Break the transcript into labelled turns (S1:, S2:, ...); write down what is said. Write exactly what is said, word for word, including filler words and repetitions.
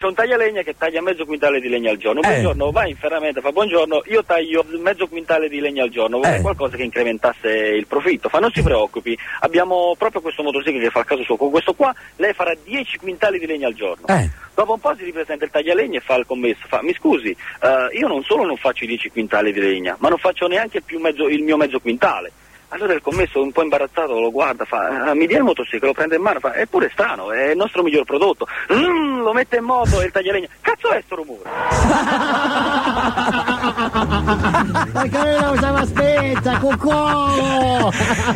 S1: un taglialegna che taglia mezzo quintale di legna al giorno. Un
S2: Eh.
S1: giorno va in ferramenta, fa buongiorno, io taglio mezzo quintale di legna al giorno, vorrei
S2: Eh.
S1: qualcosa che incrementasse il profitto. Fa, non si preoccupi, abbiamo proprio questo motosegno che fa il caso suo, con questo qua lei farà dieci quintali di legna al giorno.
S2: Eh.
S1: Dopo un po' si ripresenta il taglialegna e fa il commesso, fa, mi scusi, eh, io non solo non faccio i dieci quintali di legna, ma non faccio neanche più mezzo, il mio mezzo quintale. Allora il commesso, un po' imbarazzato, lo guarda, fa, ah, mi dia il motosegno, lo prende in mano, fa, eppure è strano, è il nostro miglior prodotto. Mm, lo mette in moto e il taglialegna, cazzo è sto rumore?
S3: Perché lei la usava spezza, cucù!